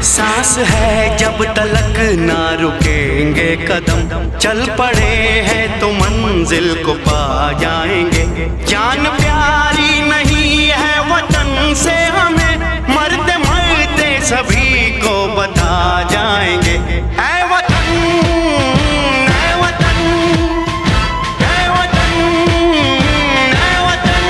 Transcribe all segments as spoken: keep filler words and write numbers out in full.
सांस है जब तलक ना रुकेंगे कदम, चल पड़े हैं तो मंजिल को पा जाएंगे। जान प्यारी नहीं है वतन से हमें, मरते मरते सभी को बता जाएंगे। ऐ वतन, ऐ वतन, ऐ वतन, ऐ वतन।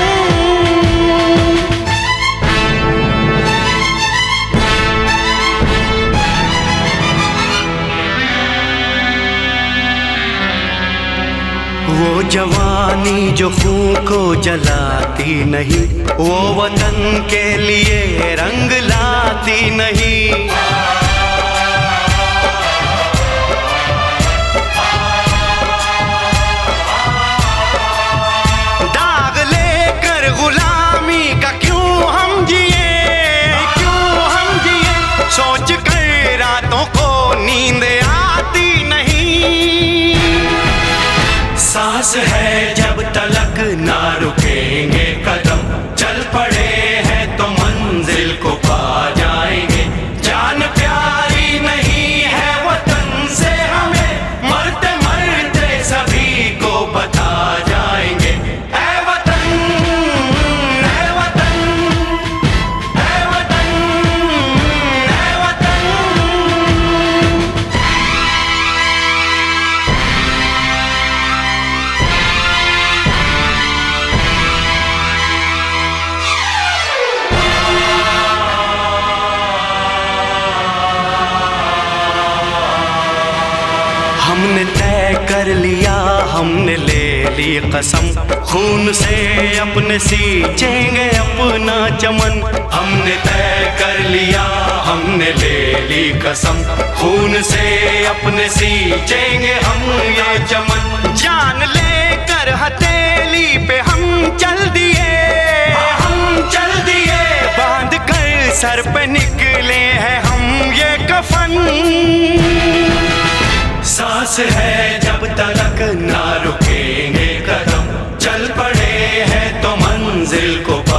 वो जवानी जो खून को जलाती नहीं, वो वतन के लिए रंग लाती नहीं। दाग लेकर गुलामी का क्यों हम जिए, क्यों हम जिए, सोच कर रातों को नींद आती नहीं। सांस है जब तलक ना रुकेंगे कदम, चल पड़े हैं तो मंजिल को पा जाएंगे। जान प्यारी नहीं है वतन से हमें, मरते मरते सभी को बता जाएंगे। ऐ वतन, ऐ वतन, ऐ वतन, ऐ वतन। हमने तय कर लिया, हमने ले ली कसम, खून से अपने सींचेंगे अपना चमन। हमने तय कर लिया, हमने ले ली कसम, खून से अपने सींचेंगे हम ये चमन। जान लेकर हथेली पे हम चल दिए, हम चल दिए, बांध कर सर पे निकले हैं हम ये कफन। सांस है जब तलक ना रुकेंगे कदम, चल पड़े हैं तो मंजिल को